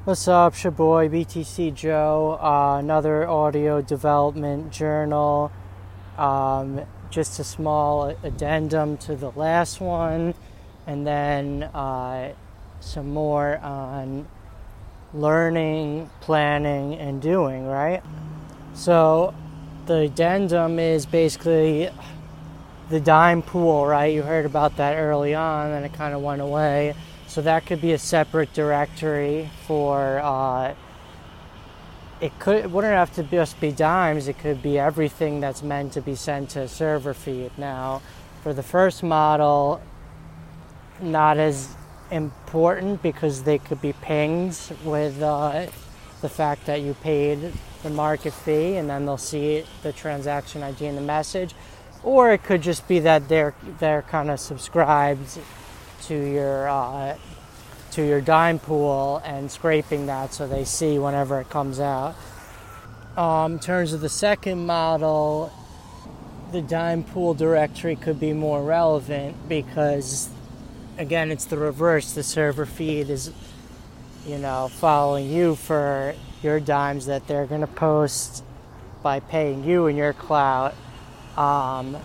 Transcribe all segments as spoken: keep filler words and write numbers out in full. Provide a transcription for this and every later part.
What's up, it's your boy B T C Joe, uh, another audio development journal, um, just a small addendum to the last one, and then uh, some more on learning, planning, and doing, right? So the addendum is basically the dime pool, right? You heard about that early on, and it kind of went away. So that could be a separate directory for, uh, it could it wouldn't have to just be dimes, it could be everything that's meant to be sent to a server feed. Now, for the first model, not as important because they could be pinged with uh, the fact that you paid the market fee, and then they'll see the transaction I D in the message. Or it could just be that they're they're kind of subscribed to your uh, to your dime pool and scraping that so they see whenever it comes out. Um, in terms of the second model, the dime pool directory could be more relevant because, again, it's the reverse. The server feed is, you know, following you for your dimes that they're going to post by paying you in your clout. Um,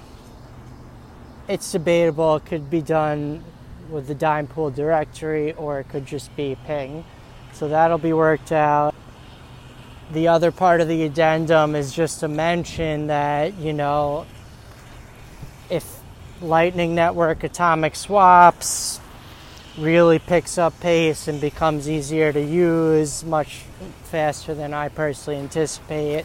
it's debatable. It could be done with the dime pool directory, or it could just be ping. So that'll be worked out. The other part of the addendum is just to mention that, you know, if Lightning Network atomic swaps really picks up pace and becomes easier to use much faster than I personally anticipate,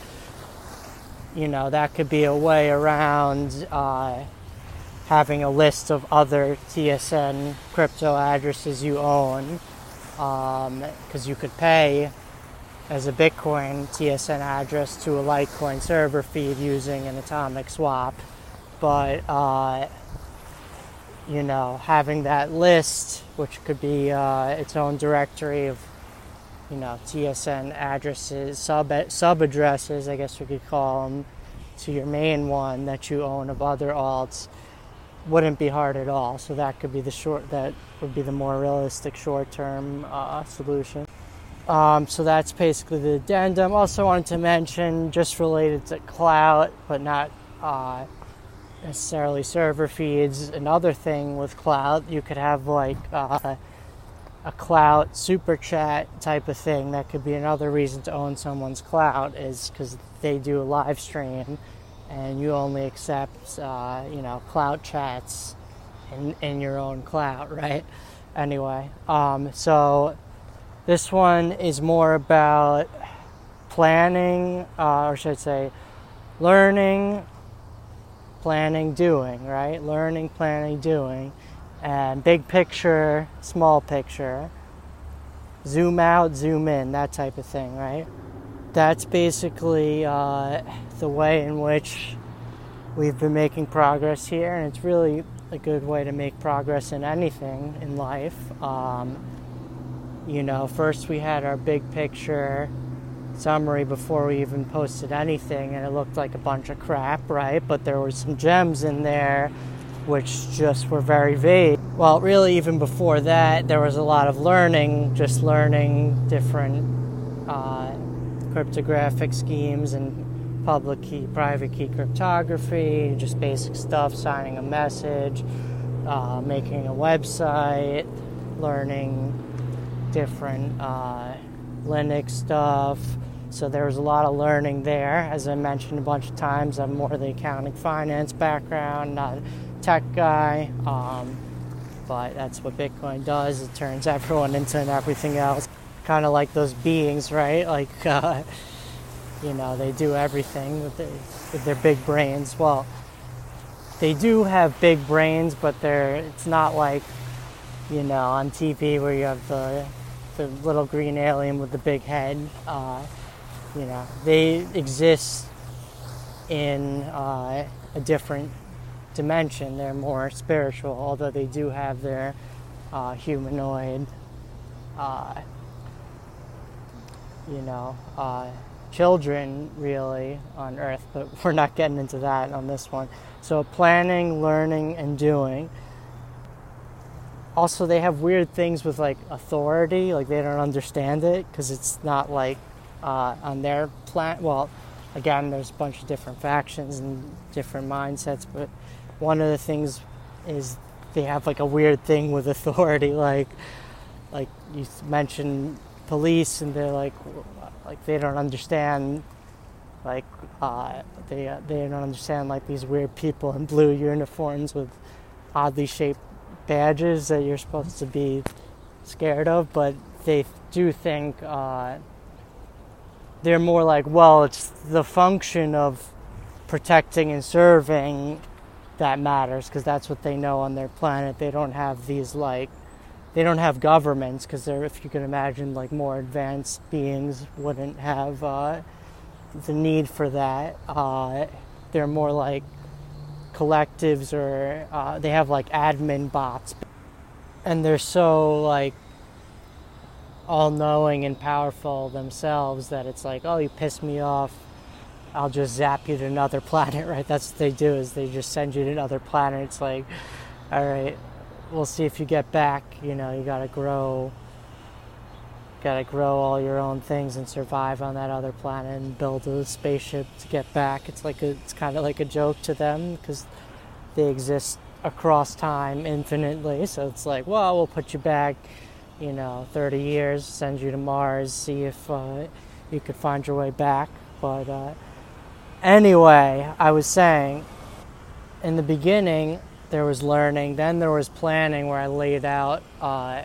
you know, that could be a way around uh, having a list of other T S N crypto addresses you own, because um, you could pay as a Bitcoin T S N address to a Litecoin server feed using an atomic swap. But, uh, you know, having that list, which could be uh, its own directory of, you know, T S N addresses, sub sub addresses, I guess we could call them, to your main one that you own of other alts, wouldn't be hard at all. So that could be the short, that would be the more realistic short-term uh, solution. Um, so that's basically the addendum. Also wanted to mention, just related to clout, but not uh, necessarily server feeds, another thing with clout, you could have like uh, a clout super chat type of thing. That could be another reason to own someone's clout, is because they do a live stream and you only accept uh, you know clout chats in, in your own clout, right? Anyway, um, so this one is more about planning, uh, or should I say learning, planning, doing, right? Learning, planning, doing. And big picture, small picture, zoom out, zoom in, that type of thing, right? That's basically uh, the way in which we've been making progress here, and it's really a good way to make progress in anything in life. Um, you know, first we had our big picture summary before we even posted anything, and it looked like a bunch of crap, right? But there were some gems in there which just were very vague. Well, really, even before that, there was a lot of learning, just learning different uh, cryptographic schemes and public key, private key cryptography, just basic stuff, signing a message, uh, making a website, learning different uh, Linux stuff. So there was a lot of learning there. As I mentioned a bunch of times, I'm more the accounting finance background, not tech guy, um, but that's what Bitcoin does. It turns everyone into everything else, kind of like those beings, right? Like, uh, you know, they do everything with, the, with their big brains. Well, they do have big brains, but they're it's not like, you know, on T V where you have the the little green alien with the big head. Uh, you know, they exist in uh, a different dimension. They're more spiritual, although they do have their uh, humanoid, uh, you know, uh, children really on Earth, but we're not getting into that on this one. So planning, learning, and doing. also they have weird things with like authority, like they don't understand it because it's not like uh, on their planet. Well, again, there's a bunch of different factions and different mindsets, but one of the things is they have like a weird thing with authority, like like you mentioned police, and they're like like they don't understand like uh, they uh, they don't understand like these weird people in blue uniforms with oddly shaped badges that you're supposed to be scared of, but they do think uh, they're more like, well, it's the function of protecting and serving that matters, because that's what they know on their planet. They don't have these like they don't have governments, because they're, if you can imagine, like more advanced beings wouldn't have uh, the need for that. Uh, they're more like collectives, or uh, they have like admin bots, and they're so like all-knowing and powerful themselves that it's like, oh, you piss me off, I'll just zap you to another planet, right? That's what they do, is they just send you to another planet. It's like, all right, we'll see if you get back. You know, you gotta grow, gotta grow all your own things and survive on that other planet and build a spaceship to get back. It's like a, it's kind of like a joke to them because they exist across time infinitely. So it's like, well, we'll put you back, you know, thirty years, send you to Mars, see if uh, you could find your way back. But uh, anyway, I was saying, in the beginning, there was learning, then there was planning, where I laid out uh,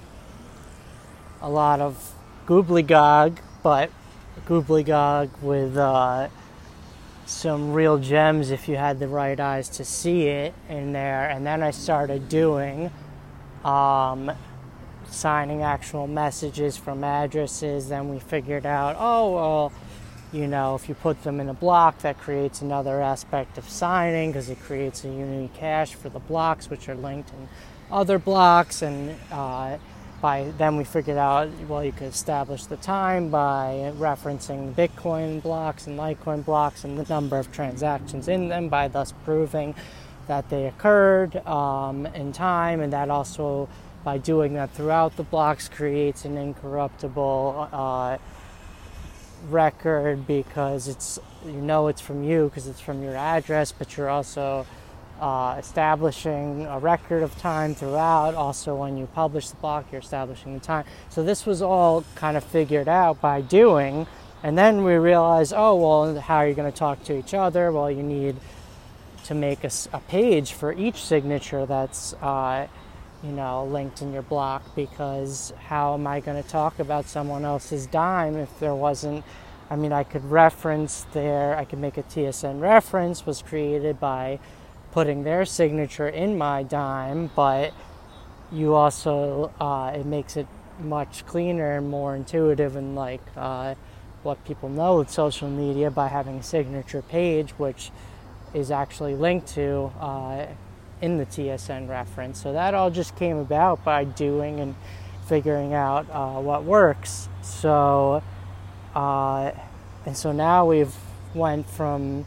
a lot of gobbledygook, but gobbledygook with uh, some real gems if you had the right eyes to see it in there. And then I started doing um, signing actual messages from addresses. Then we figured out, oh, well, you know, if you put them in a block, that creates another aspect of signing, because it creates a unique hash for the blocks, which are linked in other blocks. And uh, by then we figured out, well, you could establish the time by referencing Bitcoin blocks and Litecoin blocks and the number of transactions in them, by thus proving that they occurred um, in time. And that also, by doing that throughout the blocks, creates an incorruptible uh, record, because it's, you know, it's from you because it's from your address, but you're also uh, establishing a record of time throughout. Also, when you publish the block, you're establishing the time. So this was all kind of figured out by doing, and then we realized, oh, well, how are you going to talk to each other? Well, you need to make a, a page for each signature that's uh, you know, linked in your block, because how am I going to talk about someone else's dime if there wasn't, I mean, I could reference their, I could make a T S N reference, was created by putting their signature in my dime, but you also, uh, it makes it much cleaner and more intuitive, and like uh, what people know with social media, by having a signature page, which is actually linked to uh, in the T S N reference. So that all just came about by doing and figuring out uh, what works. So, uh, and so now we've went from,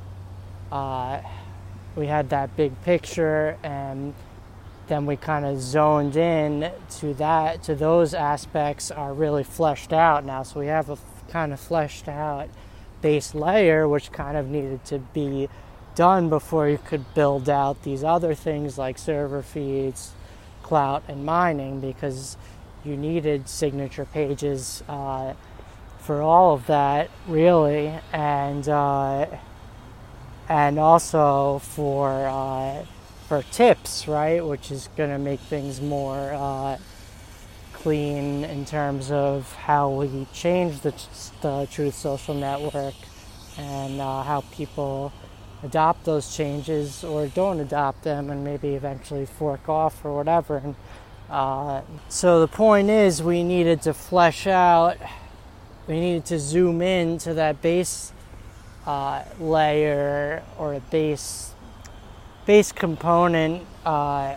uh, we had that big picture, and then we kind of zoned in to that, to those aspects are really fleshed out now. So we have a f- kind of fleshed out base layer, which kind of needed to be done before you could build out these other things like server feeds, clout, and mining, because you needed signature pages uh, for all of that, really, and uh, and also for uh, for tips, right, which is going to make things more uh, clean in terms of how we change the, the Truth Social Network, and uh, how people adopt those changes or don't adopt them, and maybe eventually fork off or whatever. And uh, so the point is, we needed to flesh out, we needed to zoom in to that base uh, layer, or a base base component uh,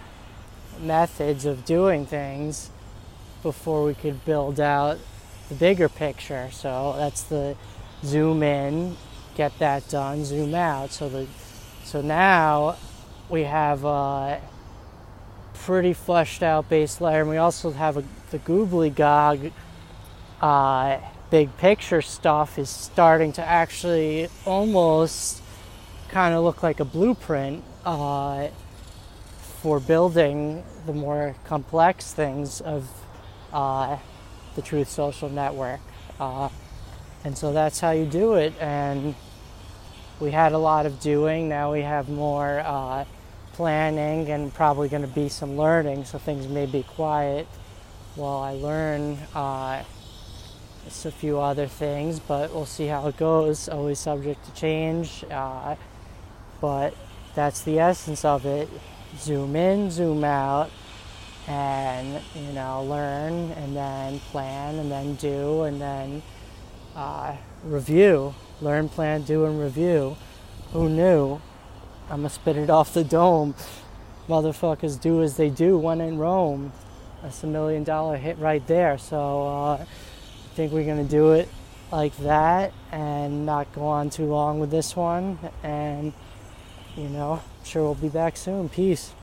methods of doing things before we could build out the bigger picture. So that's the zoom in, get that done, zoom out. So the so now we have uh, pretty fleshed out base layer. And we also have a, the Gobbledygook uh, big picture stuff is starting to actually almost kind of look like a blueprint uh, for building the more complex things of uh, the Truth Social Network. Uh, and so that's how you do it. And we had a lot of doing. Now we have more uh, planning and probably going to be some learning. So things may be quiet while I learn uh, just a few other things, but we'll see how it goes. Always subject to change. Uh, but that's the essence of it. Zoom in, zoom out, and, you know, learn, and then plan, and then do, and then uh, review. Learn, plan, do, and review. Who knew? I'm gonna spit it off the dome. Motherfuckers do as they do when in Rome. That's a million dollar hit right there. So uh, I think we're gonna do it like that and not go on too long with this one. And, you know, I'm sure we'll be back soon. Peace.